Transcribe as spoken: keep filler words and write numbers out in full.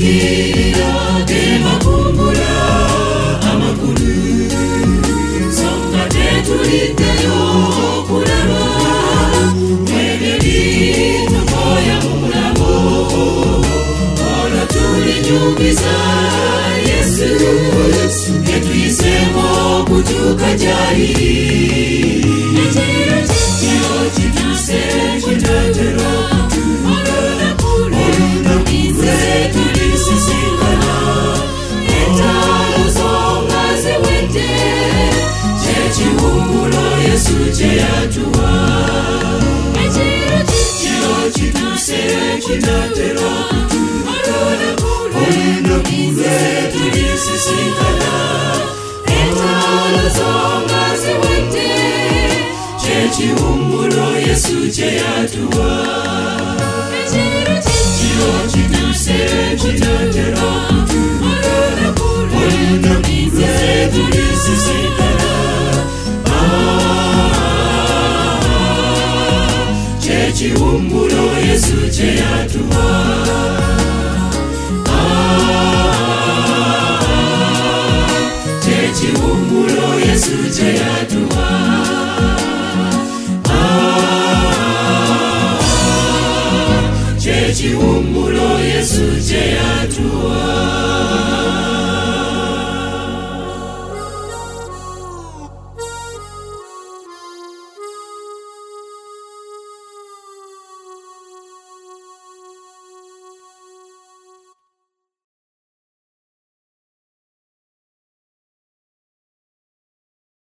Dema kumbula amakulu Songa tetuliddeyo okulaba Mwegeri tukoya mu mulabo Olwo tulinyumiza Yesu Ketuyisemo okutuuka gy'ali Ekiro kituse kitatera Yatuwa Ekiro kituse kitatera Oluna kule tulisisikana Entalo zonga ziwete Chechiwumbulo Yesu cheyatuwa Ekiro kituse kitatera Oluna kule tulisisikana Chechiwumbulo Yesu cheyatuwa Chechiwumbulo Yesu cheyatuwa Chechiwumbulo Yesu cheyatuwa